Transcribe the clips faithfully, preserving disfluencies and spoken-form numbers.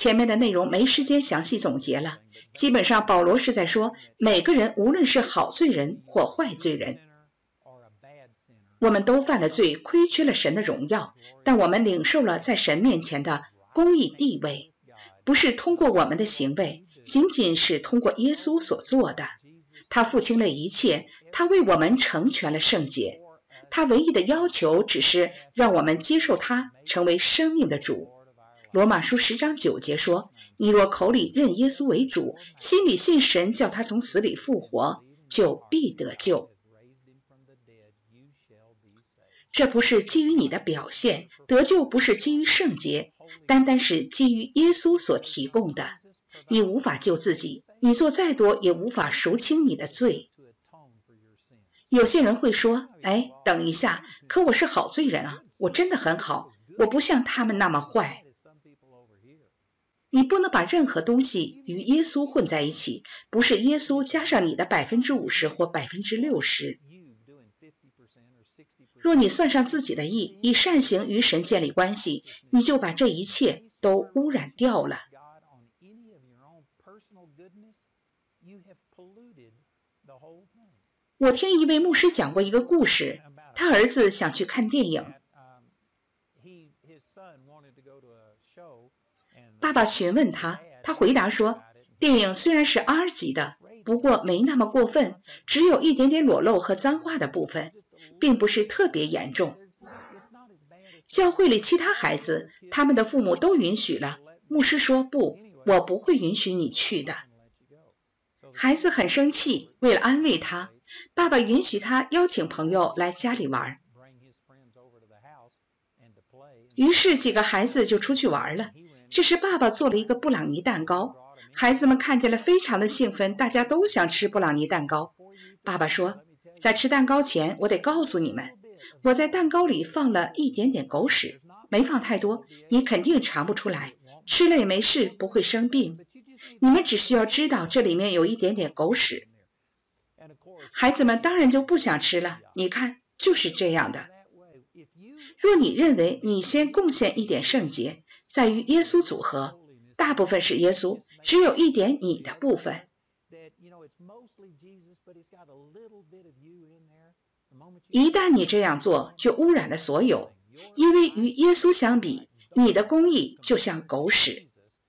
前面的内容没时间详细总结了，基本上保罗是在说，每个人无论是好罪人或坏罪人，我们都犯了罪，亏缺了神的荣耀，但我们领受了在神面前的公义地位，不是通过我们的行为，仅仅是通过耶稣所做的。他付清了一切，他为我们成全了圣洁。他唯一的要求只是让我们接受他成为生命的主。罗马书十章九节说，你若口里认耶稣为主，心里信神叫他从死里复活，就必得救。这不是基于你的表现，得救不是基于圣洁，单单是基于耶稣所提供的。你无法救自己，你做再多也无法赎清你的罪。有些人会说，哎，等一下，可我是好罪人啊，我真的很好，我不像他们那么坏。你不能把任何东西与耶稣混在一起，不是耶稣加上你的百分之五十或百分之六十。若你算上自己的义，以善行与神建立关系，你就把这一切都污染掉了。我听一位牧师讲过一个故事，他儿子想去看电影，爸爸询问他，他回答说，电影虽然是 R 级的，不过没那么过分，只有一点点裸露和脏话的部分，并不是特别严重。教会里其他孩子，他们的父母都允许了，牧师说，不，我不会允许你去的。孩子很生气，为了安慰他，爸爸允许他邀请朋友来家里玩。于是几个孩子就出去玩了。这时爸爸做了一个布朗尼蛋糕，孩子们看见了非常的兴奋，大家都想吃布朗尼蛋糕。爸爸说，在吃蛋糕前，我得告诉你们，我在蛋糕里放了一点点狗屎，没放太多，你肯定尝不出来，吃了也没事，不会生病。你们只需要知道这里面有一点点狗屎。孩子们当然就不想吃了，你看，就是这样的。若你认为你先贡献一点圣洁，在于耶稣组合，大部分是耶稣，只有一点你的部分。一旦你这样做，就污染了所有，因为与耶稣相比，你的公义就像狗屎。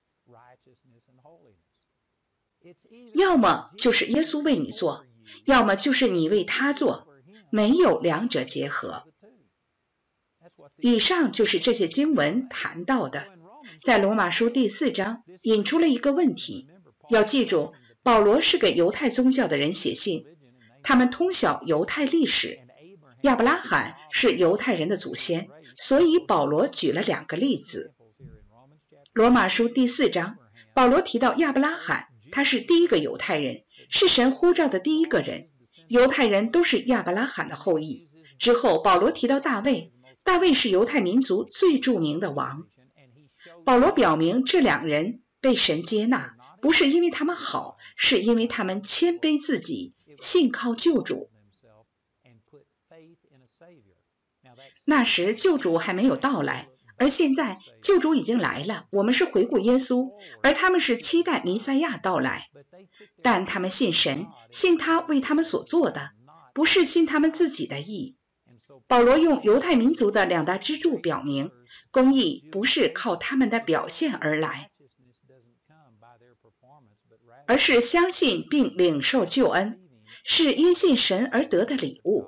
要么就是耶稣为你做，要么就是你为他做，没有两者结合。以上就是这些经文谈到的。在罗马书第四章引出了一个问题，要记住，保罗是给犹太宗教的人写信，他们通晓犹太历史，亚伯拉罕是犹太人的祖先，所以保罗举了两个例子。罗马书第四章，保罗提到亚伯拉罕，他是第一个犹太人，是神呼召的第一个人，犹太人都是亚伯拉罕的后裔。之后保罗提到大卫，大卫是犹太民族最著名的王。保罗表明这两人被神接纳，不是因为他们好，是因为他们谦卑自己，信靠救主。那时救主还没有到来，而现在救主已经来了，我们是回顾耶稣，而他们是期待弥赛亚到来。但他们信神，信他为他们所做的，不是信他们自己的义。保罗用犹太民族的两大支柱表明，公义不是靠他们的表现而来，而是相信并领受救恩，是因信神而得的礼物。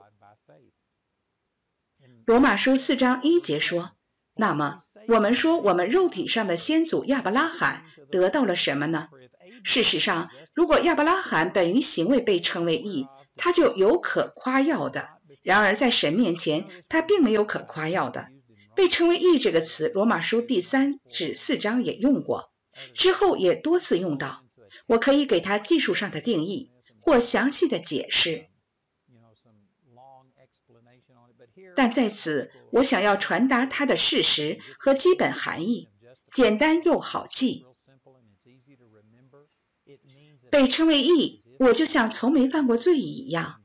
罗马书四章一节说，那么我们说我们肉体上的先祖亚伯拉罕得到了什么呢？事实上，如果亚伯拉罕本于行为被称为义，他就有可夸耀的。然而在神面前，他并没有可夸耀的。被称为义这个词，罗马书第三至四章也用过，之后也多次用到。我可以给他技术上的定义或详细的解释，但在此我想要传达它的事实和基本含义，简单又好记。被称为义，我就像从没犯过罪一样。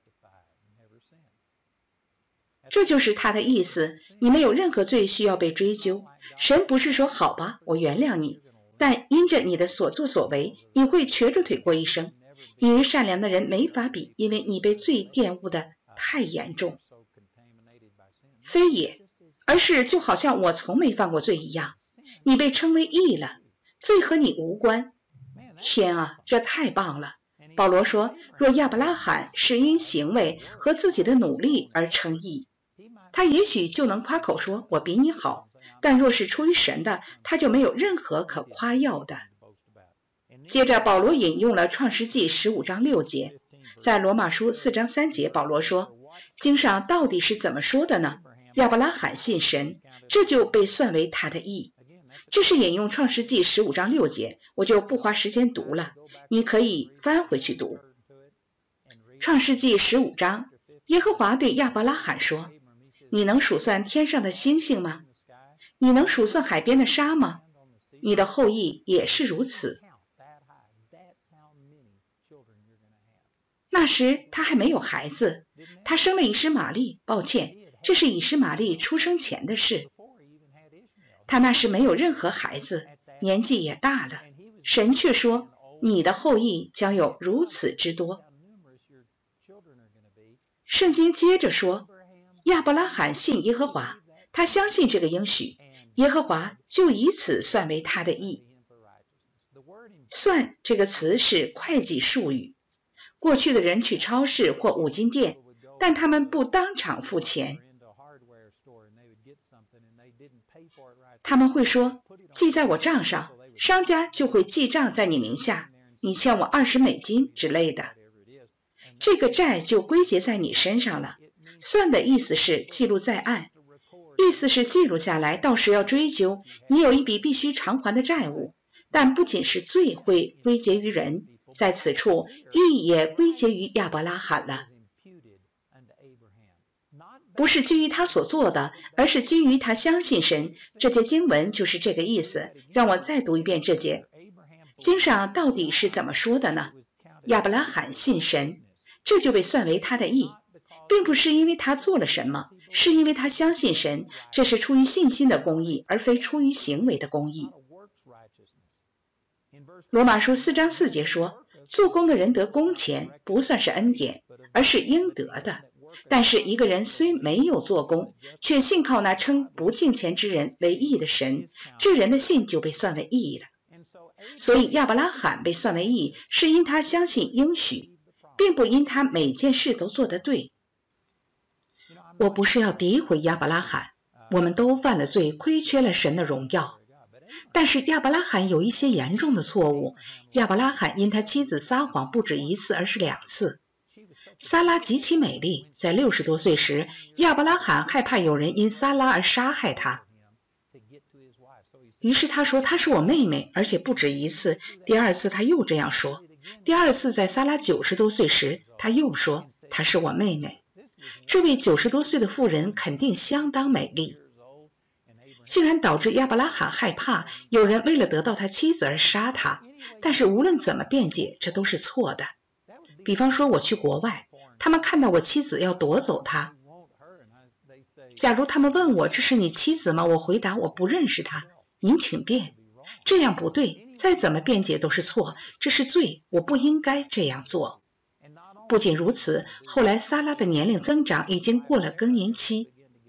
这就是他的意思，你没有任何罪需要被追究。神不是说好吧，我原谅你， 但因着你的所作所为，你会瘸着腿过一生。你与善良的人没法比，因为你被罪玷污的太严重。非也，而是就好像我从没犯过罪一样，你被称为义了，罪和你无关。天啊，这太棒了！保罗说，若亚伯拉罕是因行为和自己的努力而称义，他也许就能夸口说我比你好，但若是出于神的，他就没有任何可夸耀的。接着保罗引用了创世纪十五章六节，在罗马书四章三节，保罗说，经上到底是怎么说的呢？亚伯拉罕信神，这就被算为他的义。这是引用创世纪十五章六节，我就不花时间读了，你可以翻回去读。创世纪十五章，耶和华对亚伯拉罕说，你能数算天上的星星吗？你能数算海边的沙吗？你的后裔也是如此。那时他还没有孩子，他生了以实玛利，抱歉，这是以实玛利出生前的事。他那时没有任何孩子，年纪也大了，神却说，你的后裔将有如此之多。圣经接着说，亚伯拉罕信耶和华，他相信这个应许，耶和华就以此算为他的义。算这个词是会计术语，过去的人去超市或五金店，但他们不当场付钱，他们会说，记在我账上，商家就会记账在你名下，你欠我二十美金之类的，这个债就归结在你身上了。算的意思是记录在案，意思是记录下来，到时要追究，你有一笔必须偿还的债务。但不仅是罪会归结于人，在此处义也归结于亚伯拉罕了，不是基于他所做的，而是基于他相信神。这节经文就是这个意思。让我再读一遍这节。经上到底是怎么说的呢？亚伯拉罕信神，这就被算为他的义，并不是因为他做了什么，是因为他相信神，这是出于信心的公义，而非出于行为的公义。罗马书四章四节说，做工的人得工钱，不算是恩典，而是应得的。但是一个人虽没有做工，却信靠那称不敬虔之人为义的神，这人的信就被算为义了。所以亚伯拉罕被算为义，是因他相信应许，并不因他每件事都做得对。我不是要诋毁亚伯拉罕，我们都犯了罪，亏缺了神的荣耀。但是亚伯拉罕有一些严重的错误。亚伯拉罕因他妻子撒谎不止一次，而是两次。撒拉极其美丽，在六十多岁时，亚伯拉罕害怕有人因撒拉而杀害他，于是他说她是我妹妹，而且不止一次。第二次他又这样说，第二次在撒拉九十多岁时，他又说她是我妹妹。这位九十多岁的妇人肯定相当美丽，竟然导致亚伯拉罕害怕有人为了得到他妻子而杀他。但是无论怎么辩解，这都是错的。比方说我去国外，他们看到我妻子要夺走她，假如他们问我，这是你妻子吗？我回答我不认识她。您请便，这样不对，再怎么辩解都是错，这是罪，我不应该这样做。不仅如此，后来撒拉的年龄增长，已经过了更年期，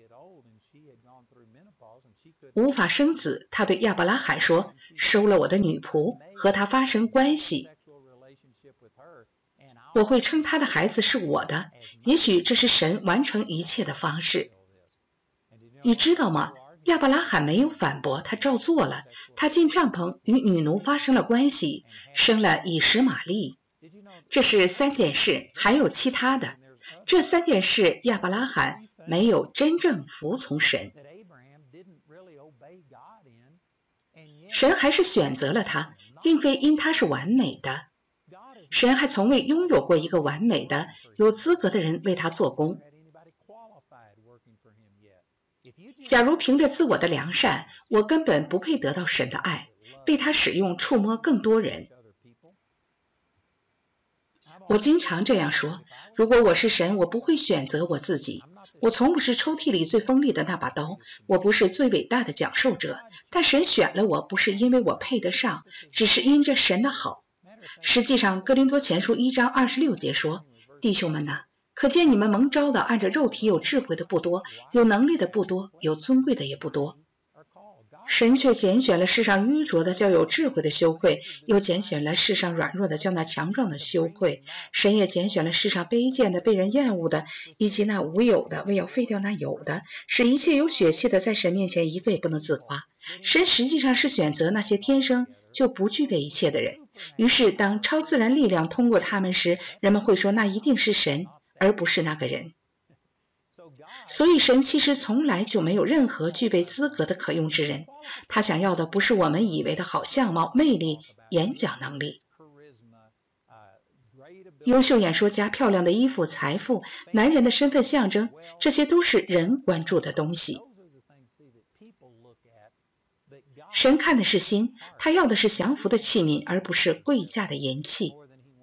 无法生子。他对亚伯拉罕说，收了我的女仆，和她发生关系，我会称他的孩子是我的。也许这是神完成一切的方式。你知道吗？亚伯拉罕没有反驳，他照做了。他进帐篷与女奴发生了关系，生了以实玛利。这是三件事，还有其他的。这三件事亚伯拉罕没有真正服从神，神还是选择了他，并非因他是完美的。神还从未拥有过一个完美的、有资格的人为他做工。假如凭着自我的良善，我根本不配得到神的爱，被他使用触摸更多人。我经常这样说，如果我是神，我不会选择我自己， 我从不是抽屉里最锋利的那把刀，我不是最伟大的讲授者，但神选了我，不是因为我配得上，只是因着神的好。实际上，哥林多前书一章二十六节说，弟兄们哪，可见你们蒙召的按着肉体有智慧的不多，有能力的不多，有尊贵的也不多。神却拣选了世上愚拙的，叫有智慧的羞愧，又拣选了世上软弱的，叫那强壮的羞愧。神也拣选了世上卑贱的，被人厌恶的，以及那无有的，为要废掉那有的，使一切有血气的在神面前一个也不能自夸。神实际上是选择那些天生就不具备一切的人，于是当超自然力量通过他们时，人们会说那一定是神，而不是那个人。所以神其实从来就没有任何具备资格的可用之人，他想要的不是我们以为的好相貌、魅力、演讲能力、优秀演说家、漂亮的衣服、财富、男人的身份象征，这些都是人关注的东西。神看的是心，他要的是降服的器皿，而不是贵价的银器。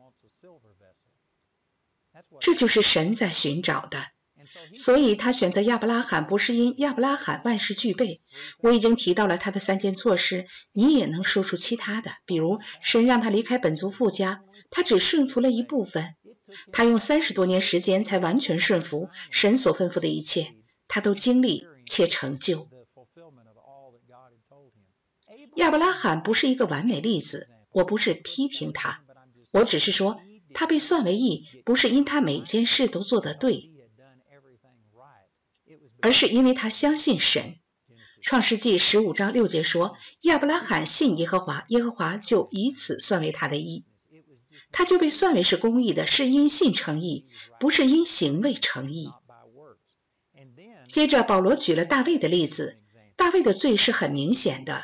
这就是神在寻找的。所以他选择亚伯拉罕，不是因亚伯拉罕万事俱备。我已经提到了他的三件措施，你也能说出其他的，比如神让他离开本族父家，他只顺服了一部分，他用三十多年时间才完全顺服神所吩咐的一切，他都经历且成就。亚伯拉罕不是一个完美例子，我不是批评他，我只是说他被算为义，不是因他每件事都做得对，而是因为他相信神。创世纪十五章六节说，亚伯拉罕信耶和华，耶和华就以此算为他的义。他就被算为是公义的，是因信称义，不是因行为称义。接着保罗举了大卫的例子，大卫的罪是很明显的，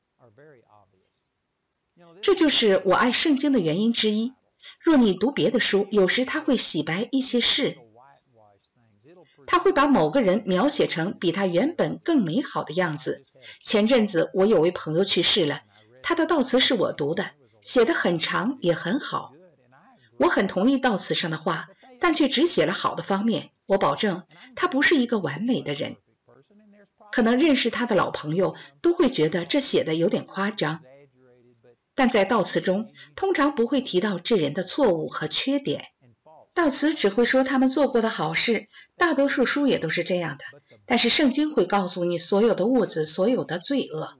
这就是我爱圣经的原因之一。若你读别的书，有时他会洗白一些事，他会把某个人描写成比他原本更美好的样子。前阵子我有位朋友去世了，他的悼词是我读的，写得很长也很好。我很同意悼词上的话，但却只写了好的方面。我保证他不是一个完美的人，可能认识他的老朋友都会觉得这写的有点夸张，但在悼词中通常不会提到这人的错误和缺点，悼词只会说他们做过的好事，大多数书也都是这样的。但是圣经会告诉你所有的物质，所有的罪恶。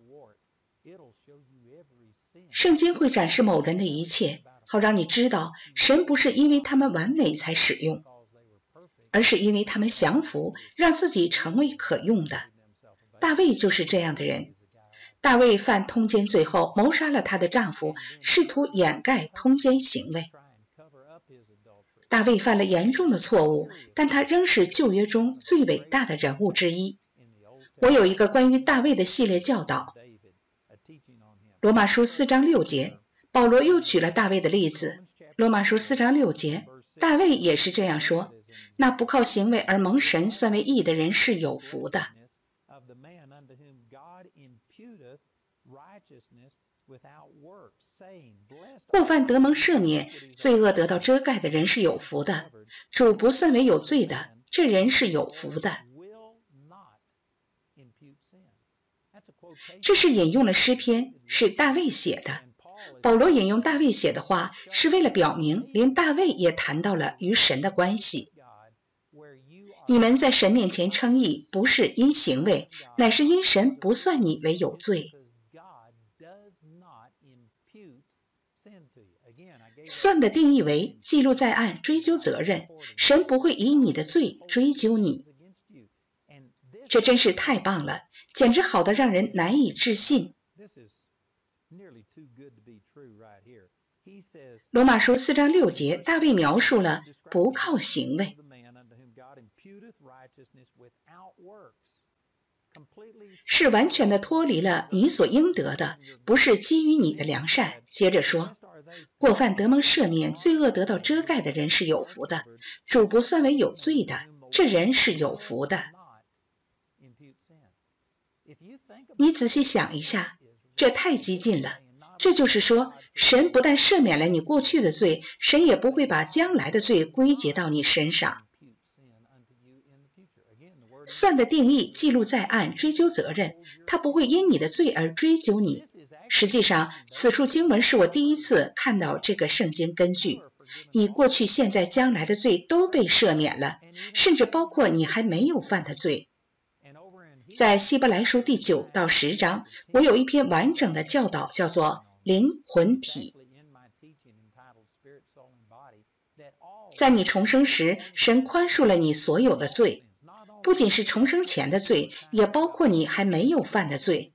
圣经会展示某人的一切，好让你知道神不是因为他们完美才使用，而是因为他们降服，让自己成为可用的。大卫就是这样的人。大卫犯通奸罪后谋杀了她的丈夫，试图掩盖通奸行为。大卫犯了严重的错误，但他仍是旧约中最伟大的人物之一。我有一个关于大卫的系列教导，罗马书四章六节，保罗又举了大卫的例子。罗马书四章六节，大卫也是这样说，那不靠行为而蒙神算为义的人是有福的。过犯得蒙赦免，罪恶得到遮盖的人是有福的。主不算为有罪的，这人是有福的。这是引用了诗篇，是大卫写的。保罗引用大卫写的话，是为了表明连大卫也谈到了与神的关系。你们在神面前称义，不是因行为，乃是因神不算你为有罪。算的定义为记录在案，追究责任，神不会以你的罪追究你。这真是太棒了，简直好得让人难以置信。罗马书四章六节，大卫描述了不靠行为，是完全的脱离了你所应得的，不是基于你的良善。接着说，过犯得蒙赦免，罪恶得到遮盖的人是有福的。主不算为有罪的，这人是有福的。你仔细想一下，这太激进了。这就是说，神不但赦免了你过去的罪，神也不会把将来的罪归结到你身上。 算的定义记录在案，追究责任，他不会因你的罪而追究你。实际上，此处经文是我第一次看到这个圣经根据。你过去、现在、将来的罪都被赦免了，甚至包括你还没有犯的罪。在希伯来书第九到十章，我有一篇完整的教导，叫做灵魂体。在你重生时，神宽恕了你所有的罪，不仅是重生前的罪，也包括你还没有犯的罪。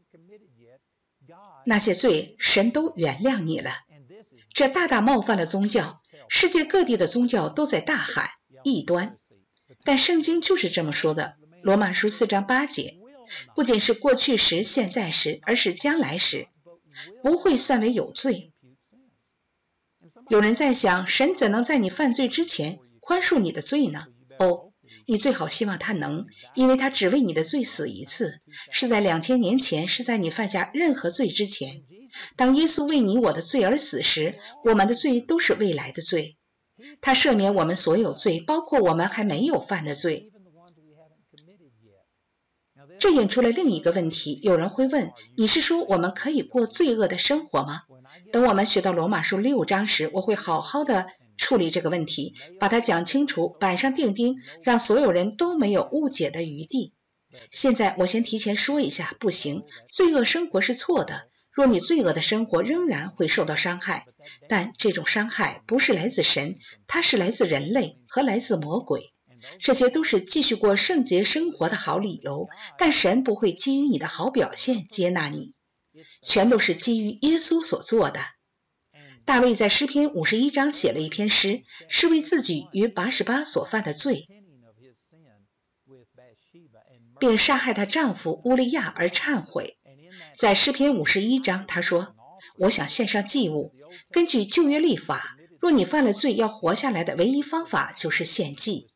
那些罪，神都原谅你了。这大大冒犯了宗教，世界各地的宗教都在大喊异端，但圣经就是这么说的。罗马书四章八节，不仅是过去时、现在时，而是将来时，不会算为有罪。有人在想，神怎能在你犯罪之前宽恕你的罪呢？哦，你最好希望他能，因为他只为你的罪死一次，是在两千年前，是在你犯下任何罪之前。当耶稣为你我的罪而死时，我们的罪都是未来的罪。他赦免我们所有罪，包括我们还没有犯的罪。这引出了另一个问题，有人会问，你是说我们可以过罪恶的生活吗？等我们学到罗马书六章时，我会好好的处理这个问题，把它讲清楚，板上钉钉，让所有人都没有误解的余地。现在我先提前说一下，不行，罪恶生活是错的。若你罪恶的生活仍然会受到伤害，但这种伤害不是来自神，它是来自人类和来自魔鬼。这些都是继续过圣洁生活的好理由，但神不会基于你的好表现接纳你，全都是基于耶稣所做的。大卫在诗篇五十一章写了一篇诗，是为自己与拔示巴所犯的罪，并杀害她丈夫乌利亚而忏悔。在诗篇五十一章，他说，我想献上祭物，根据旧约律法，若你犯了罪，要活下来的唯一方法就是献祭。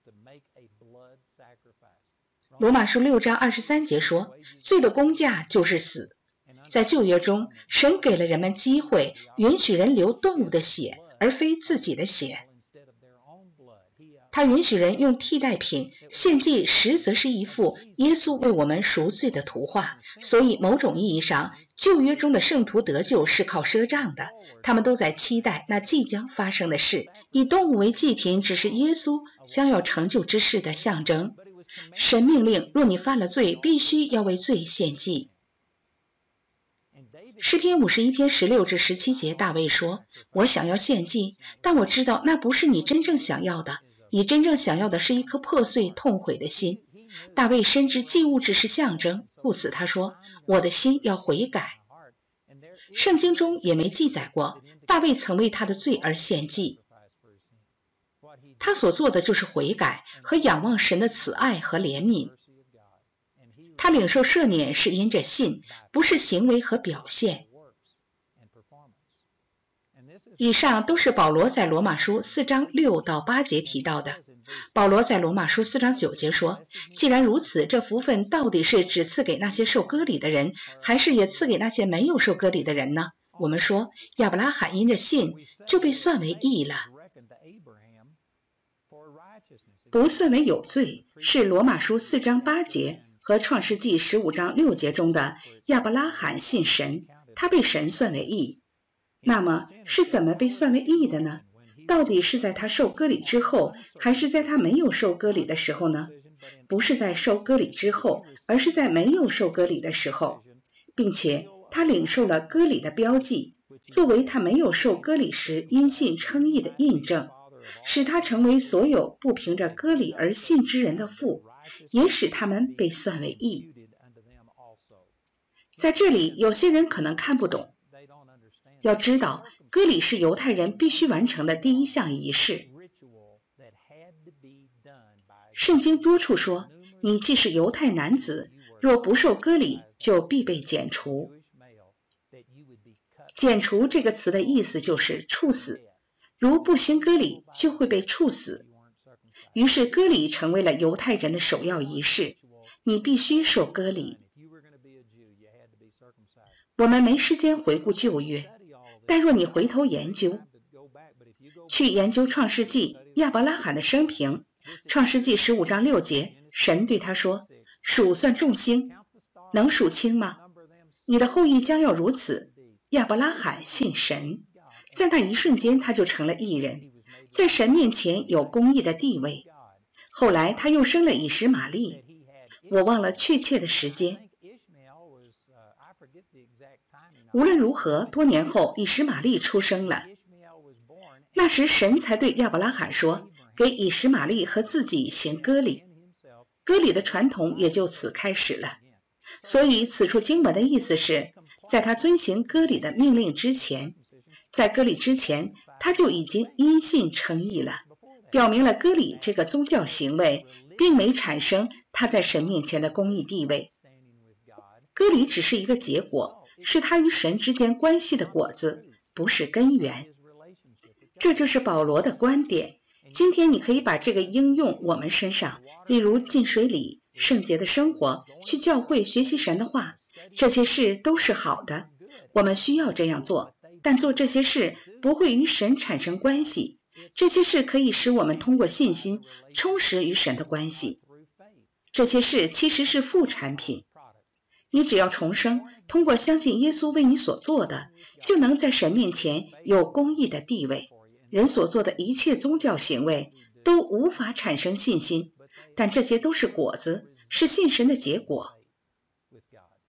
罗马书六章二十三节说，罪的工价就是死。在旧约中，神给了人们机会，允许人流动物的血，而非自己的血。他允许人用替代品献祭，实则是一幅耶稣为我们赎罪的图画。所以某种意义上，旧约中的圣徒得救是靠赊账的，他们都在期待那即将发生的事。以动物为祭品只是耶稣将要成就之事的象征。神命令，若你犯了罪，必须要为罪献祭。诗篇五十一篇十六至十七节，大卫说，我想要献祭，但我知道那不是你真正想要的，你真正想要的是一颗破碎痛悔的心。大卫深知祭物只是象征，故此他说，我的心要悔改。圣经中也没记载过大卫曾为他的罪而献祭，他所做的就是悔改和仰望神的慈爱和怜悯。他领受赦免是因着信，不是行为和表现。以上都是保罗在罗马书四章六到八节提到的。保罗在罗马书四章九节说，既然如此，这福分到底是只赐给那些受割礼的人，还是也赐给那些没有受割礼的人呢？我们说，亚伯拉罕因着信就被算为义了，不算为有罪，是罗马书四章八节和创世纪十五章六节中的亚伯拉罕信神，他被神算为义。那么是怎么被算为义的呢？到底是在他受割礼之后，还是在他没有受割礼的时候呢？不是在受割礼之后，而是在没有受割礼的时候，并且他领受了割礼的标记，作为他没有受割礼时因信称义的印证，使他成为所有不凭着割礼而信之人的父，也使他们被算为义。在这里，有些人可能看不懂。要知道，割礼是犹太人必须完成的第一项仪式。圣经多处说，你既是犹太男子，若不受割礼，就必被剪除。剪除这个词的意思就是处死，如不行割礼，就会被处死。于是割礼成为了犹太人的首要仪式，你必须受割礼。我们没时间回顾旧约，但若你回头研究，去研究创世纪亚伯拉罕的生平，创世纪十五章六节， 神对他说，数算众星，能数清吗？你的后裔将要如此。亚伯拉罕信神，在那一瞬间他就成了义人，在神面前有公义的地位。后来他又生了以实玛利，我忘了确切的时间。无论如何，多年后以实玛利出生了。那时神才对亚伯拉罕说，给以实玛利和自己行割礼，割礼的传统也就此开始了。所以此处经文的意思是，在他遵行割礼的命令之前，在割礼之前他就已经因信称义了，表明了割礼这个宗教行为并没产生他在神面前的公义地位。割礼只是一个结果，是他与神之间关系的果子，不是根源。这就是保罗的观点。今天你可以把这个应用我们身上，例如进水礼、圣洁的生活、去教会学习神的话，这些事都是好的，我们需要这样做，但做这些事不会与神产生关系。这些事可以使我们通过信心充实与神的关系。这些事其实是副产品。你只要重生，通过相信耶稣为你所做的，就能在神面前有公义的地位。人所做的一切宗教行为都无法产生信心，但这些都是果子，是信神的结果。